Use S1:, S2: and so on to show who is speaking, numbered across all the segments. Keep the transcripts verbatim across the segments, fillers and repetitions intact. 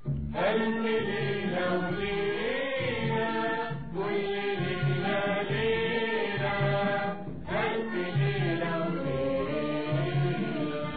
S1: ألف ليلة وليلة كل ليلة ليلة ألف ليلة وليلة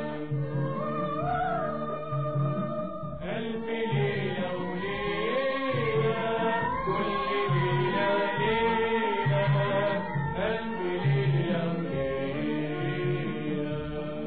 S1: ألف ليلة وليلة كل ليلة ليلة ألف ليلة وليلة.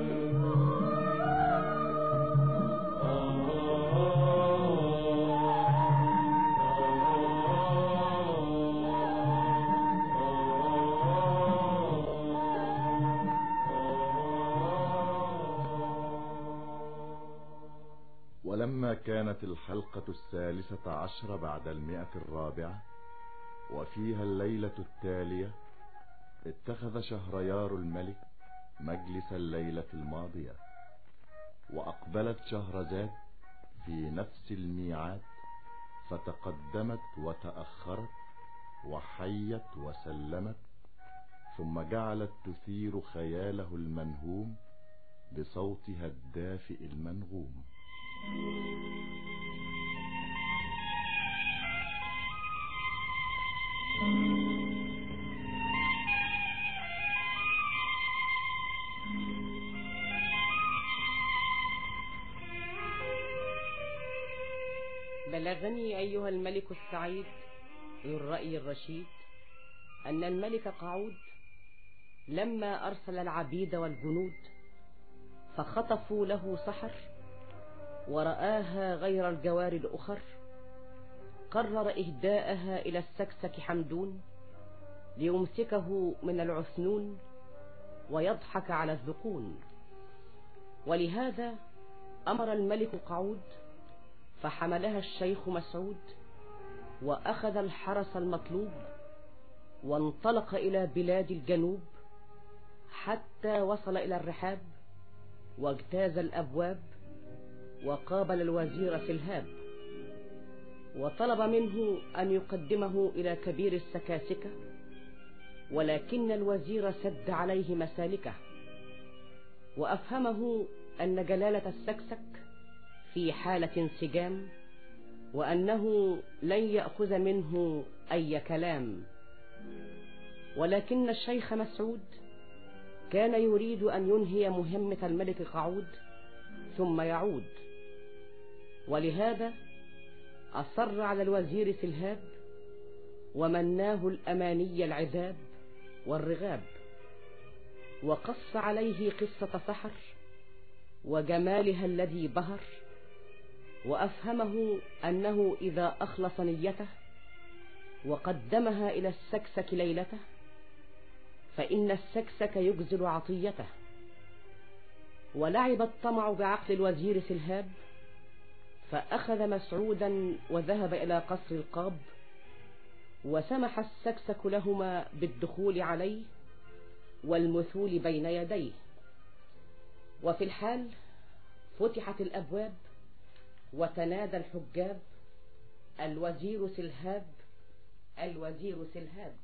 S2: ولما كانت الحلقة الثالثة عشر بعد المئة الرابعة وفيها الليلة التالية، اتخذ شهريار الملك مجلس الليلة الماضية، وأقبلت شهرزاد في نفس الميعاد، فتقدمت وتأخرت وحيت وسلمت، ثم جعلت تثير خياله المنهوم بصوتها الدافئ المنغوم.
S3: بلغني أيها الملك السعيد ذو الرأي الرشيد أن الملك قعود لما أرسل العبيد والجنود فخطفوا له سحر ورآها غير الجوار الأخر، قرر إهداءها إلى السكسك حمدون ليمسكه من العثنون ويضحك على الذقون. ولهذا أمر الملك قعود فحملها الشيخ مسعود وأخذ الحرس المطلوب وانطلق إلى بلاد الجنوب، حتى وصل إلى الرحاب واجتاز الأبواب وقابل الوزير سلهاب، وطلب منه أن يقدمه إلى كبير السكاسكة، ولكن الوزير سد عليه مسالكه وأفهمه أن جلالة السكسك في حالة انسجام، وأنه لن يأخذ منه أي كلام. ولكن الشيخ مسعود كان يريد أن ينهي مهمة الملك قعود ثم يعود، ولهذا أصر على الوزير سلهاب ومناه الأماني العذاب والرغاب، وقص عليه قصة سحر وجمالها الذي بهر، وأفهمه أنه إذا أخلص نيته وقدمها إلى السكسك ليلته فإن السكسك يجزل عطيته. ولعب الطمع بعقل الوزير سلهاب، فأخذ مسعودا وذهب إلى قصر القاب، وسمح السكسك لهما بالدخول عليه والمثول بين يديه. وفي الحال فتحت الأبواب وتنادى الحجاب: الوزير سلهاب، الوزير سلهاب.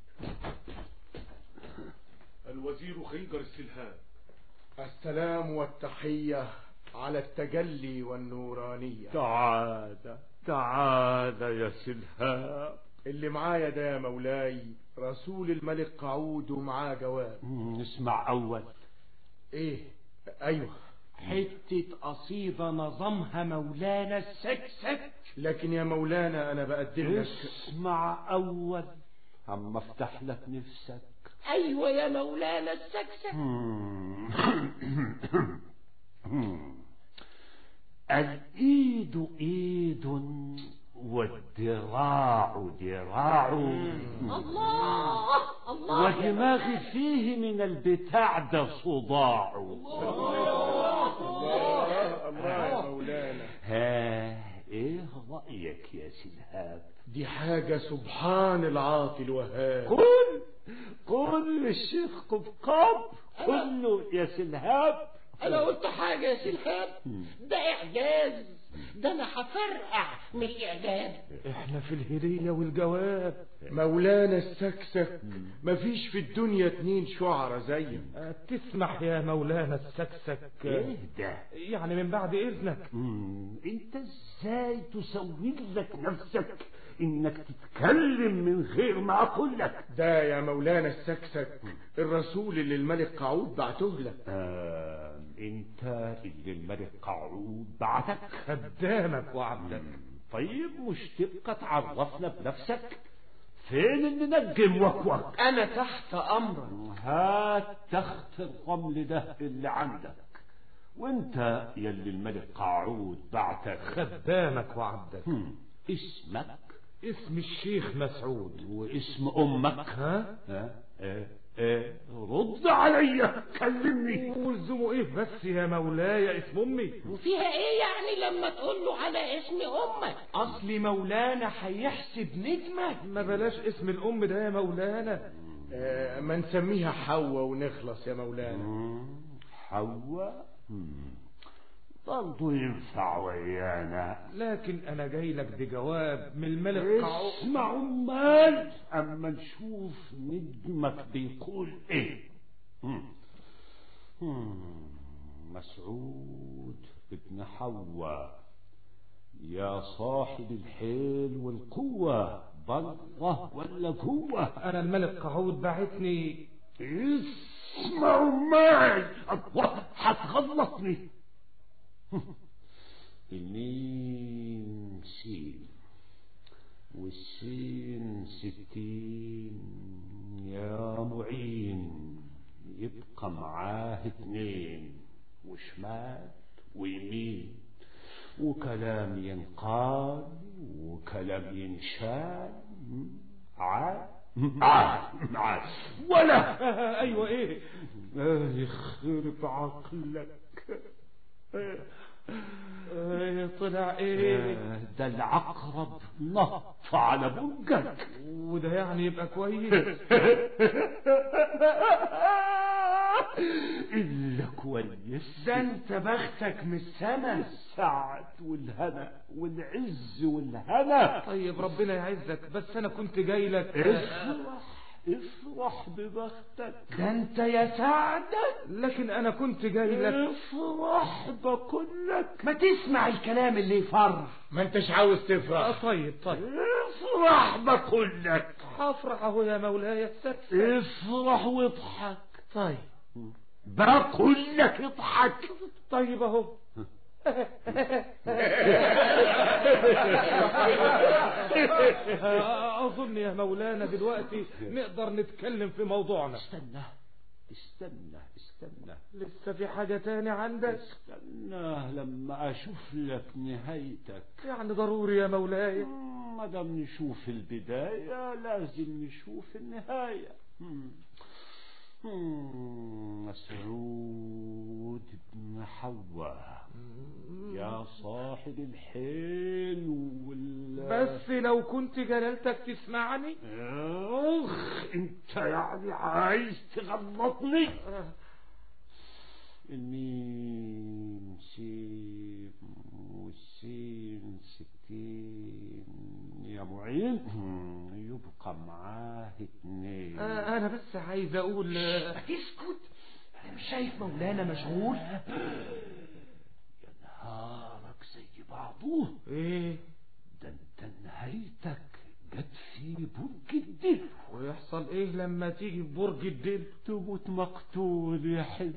S4: الوزير خيجر السلهاب.
S5: السلام والتحية على التجلي والنورانية.
S6: تعال تعال يا سلهاب.
S5: اللي معايا ده يا مولاي رسول الملك قعود ومعاه جواب.
S6: نسمع أول.
S5: ايه؟ ايوه،
S7: حتة قصيدة نظمها مولانا السكسك.
S5: لكن يا مولانا انا بقدم لك.
S6: اسمع اول اما افتح لك نفسك.
S7: ايوه يا مولانا السكسك.
S6: الايد ايد والذراع ذراع،
S7: الله الله،
S6: ودماغي فيه من البتاع ده صداع.
S5: الله الله الله يا مولانا.
S6: ها ايه رأيك يا سلهاب؟
S5: دي حاجة سبحان العاطي الوهاب.
S6: قل قل للشيخ قبقاب، قل له يا سلهاب
S7: انا قلت حاجة يا سلحان؟ ده اعجاز، ده انا هفرقع من الاعجاز.
S5: احنا في الهدية والجواب. مولانا السكسك مفيش في الدنيا اتنين شعراء زيك.
S8: تسمح يا مولانا السكسك؟
S6: ايه ده؟
S8: يعني من بعد اذنك.
S6: مم. انت ازاي تسوي لك نفسك انك تتكلم من غير ما اقول لك؟
S5: ده يا مولانا السكسك الرسول اللي الملك قعود بعته لك.
S6: آه انت اللي الملك قعود بعتك؟
S8: خدامك وعبدك.
S6: طيب مش تبقى تعرفنا بنفسك؟ فين اللي نجم وكوك؟
S7: انا تحت امرك.
S6: هات تخت الرمل ده اللي عندك. وانت يلي الملك قعود بعتك؟
S8: خدامك وعبدك.
S6: اسمك؟
S8: اسم الشيخ مسعود.
S6: واسم امك؟
S8: ها؟
S6: ها؟ اه اه رد عليا، كلمني.
S8: ولزموا ايه بس يا مولاي اسم امي؟
S7: وفيها ايه يعني لما تقول له على اسم امك؟
S8: اصلي مولانا هيحسب نجمة. ما بلاش اسم الام ده يا مولانا.
S5: آه ما نسميها حواء ونخلص يا مولانا.
S6: حواء برضو ينفع ويانا.
S8: لكن انا جاي لك بجواب من الملك قعود.
S6: اسمع امال اما نشوف نجمك بيقول ايه. مم. مم. مسعود ابن حواء يا صاحب الحيل والقوة، بره ولا جوه؟
S8: انا الملك قعود بعتني.
S6: اسمع معي، الله هتغلطني. الميم سين والسين ستين يا معين، يبقى معاه اتنين وشمال ويمين، وكلام ينقال وكلام ينشال. عاد عاد عاد ولا
S8: ايوه ايه؟
S6: يخرب عقلك.
S8: ايه طلع ايه؟
S6: ده العقرب نط على برجك.
S8: وده يعني يبقى كويس؟
S6: إلا كويس.
S8: ده انت بختك من السما.
S6: السعد والهنا والعز والهنا.
S8: طيب ربنا يعزك، بس انا كنت جاي لك.
S6: افرح افرح ببختك.
S8: ده انت يا سعدك. لكن انا كنت جاي لك.
S6: افرح بكلك.
S7: ما تسمع الكلام اللي يفرح.
S5: ما انتش عاوز تفرح.
S8: اه طيب طيب
S6: افرح بكلك.
S8: هفرح اهو يا مولاي السكسك.
S6: افرح واضحك.
S8: طيب
S6: بكلك اضحك.
S8: طيب اهو. اظن يا مولانا دلوقتي نقدر نتكلم في موضوعنا.
S6: استنى استنى استنى،
S8: لسه في حاجة تاني عندك؟
S6: استنى لما اشوف لك نهايتك.
S8: يعني ضروري يا مولاي؟
S6: ما دام نشوف البداية لازم نشوف النهاية. مسعود بن حواء يا صاحب الحيل وال
S8: بس لو كنت جلالتك تسمعني.
S6: اخ انت يعني عايز تغلطني. الميم سين والسين ستين يا معين، يبقى معاه اتنين.
S8: آه انا بس عايز اقول.
S7: اسكت، انا مش شايف مولانا مشغول.
S6: يا نهارك زي بعضه.
S8: ايه
S6: ده انت نهايتك جت في برج الدل.
S8: ويحصل ايه لما تيجي في برج الدل؟
S6: تموت مقتول يا حلو.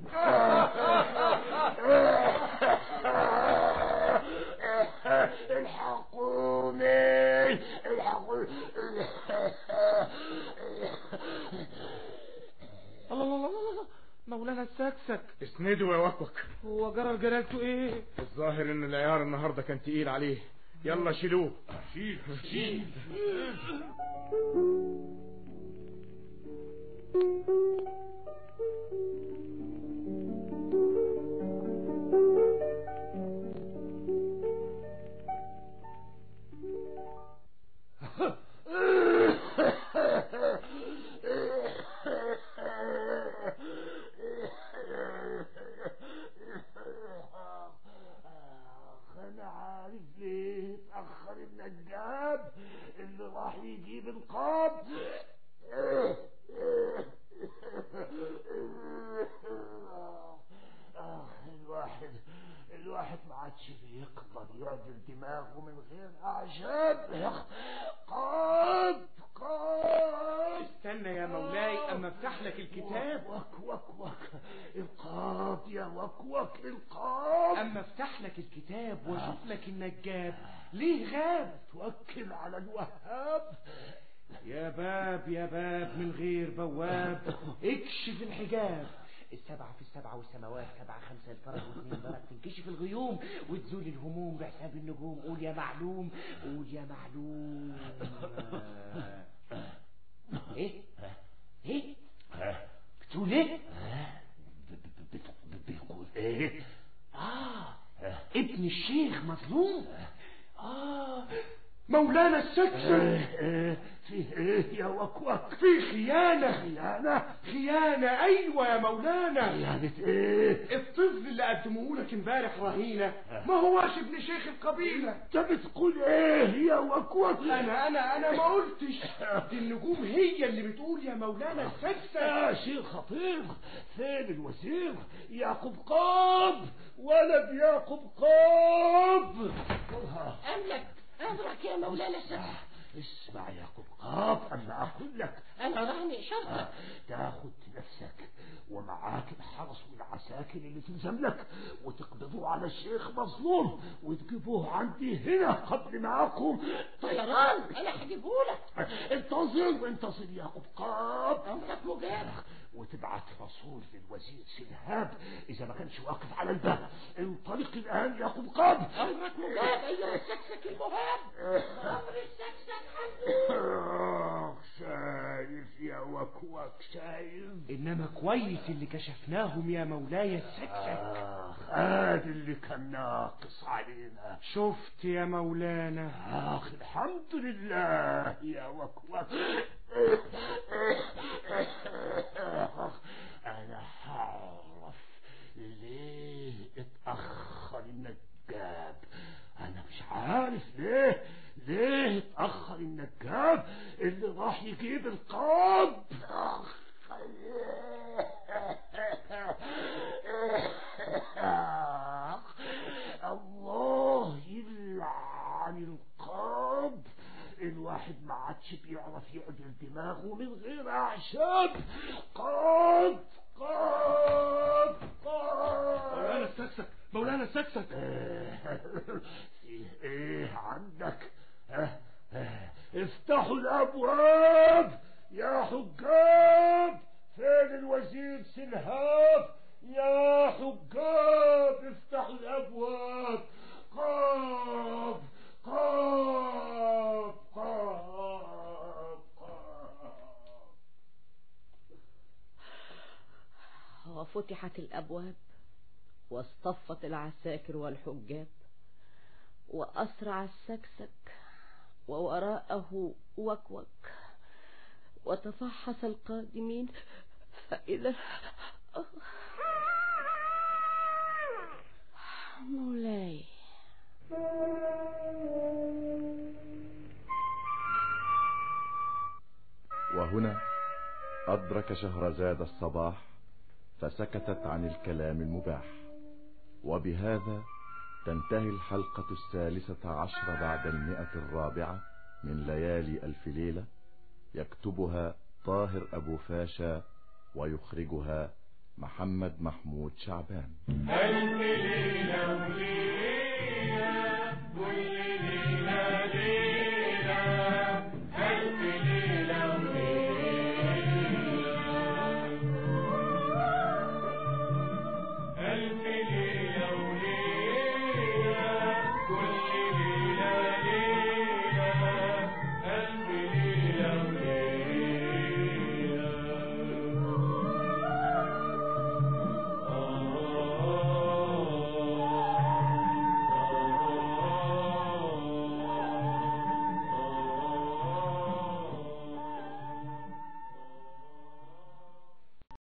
S6: الحقوني الحقوني.
S8: الله الله الله، مولانا السكسك
S5: اسندوا يا وكوك.
S8: هو جرى جلالته ايه؟
S5: الظاهر ان العيار النهارده كان تقيل عليه. يلا شيلوه.
S6: شيل شيل. وكوك القاب يا وكوك القاب.
S5: اما افتح لك الكتاب واشوف لك النجاب ليه غاب؟
S6: توكل على الوهاب.
S5: يا باب يا باب من غير بواب اكشف الحجاب. السبعة في السبعة والسماوات سبعة خمسة الفرج واثنين درك تنكشف الغيوم وتزول الهموم بحساب النجوم. قول يا معلوم قول يا معلوم. ايه ايه بتقول ايه؟
S6: بيقول ايه؟
S5: اه ابن الشيخ مظلوم. اه مولانا السكسن.
S6: فيه ايه يا وكوك؟
S5: في خيانة.
S6: خيانة؟
S5: خيانة ايوه يا مولانا.
S6: خيانة ايه؟
S5: الطفل اللي قدموه لك امبارح رهينة ما هواش ابن شيخ القبيلة.
S6: انت بتقول ايه يا وكوك؟
S5: انا انا انا ما قلتش. دي النجوم هي اللي بتقول يا مولانا السكسن.
S6: يا شيخ خطير فين الوزير؟ يعقوب قاب ولد يعقوب قاب.
S7: أملك أمرك يا مولانا السكسك.
S6: اسمع يا يعقوب قاب اما اقول لك.
S7: أنا راني شرطك.
S6: تاخد نفسك ومعاك الحرس والعساكر اللي تلزم لك وتقبضوا على الشيخ مظلوم وتجيبوه عندي هنا قبل معاكم.
S7: طيران أنا هجيبهولك.
S6: انتظر انتظر يا يعقوب قاب.
S7: أمرك مجاب.
S6: وتبعت رسول للوزير سلهاب اذا ما كانش واقف على الباب. انطلق الان يا يعقوب قاب.
S7: أمرك مجاب أيها السكسك المهاب. أمر السكسك
S6: شايف يا وكوك شايف.
S5: انما كويس اللي كشفناهم يا مولاي السكسك.
S6: آه هذا اللي كان ناقص علينا.
S5: شفت يا مولانا.
S6: آخ الحمد لله يا وكوك. أنا هعرف ليه اتأخر النجاب. أنا مش عارف ليه ليه اتأخر النجاب اللي راح يجيب القاب. الله يلعن القاب. الواحد ما عادش بيعرف يعدل دماغه من غير اعشاب. قاب قاب قاب.
S4: مولانا السكسك مولانا السكسك.
S6: فيه ايه عندك؟ افتحوا الابواب يا حجاب. فين الوزير سلهاب؟ يا حجاب افتحوا الابواب. قاب قاب قاب قاب.
S3: وفتحت الأبواب واصطفت العساكر والحجاب وأسرع السكسك ووراءه وكوك وتفحص القادمين فإذا مولاي.
S2: وهنا أدرك شهرزاد الصباح فسكتت عن الكلام المباح. وبهذا تنتهي الحلقة الثالثة عشر بعد المئة الرابعة من ليالي ألف ليلة. يكتبها طاهر أبو فاشا ويخرجها محمد محمود شعبان.
S1: ألف ليلة وليلة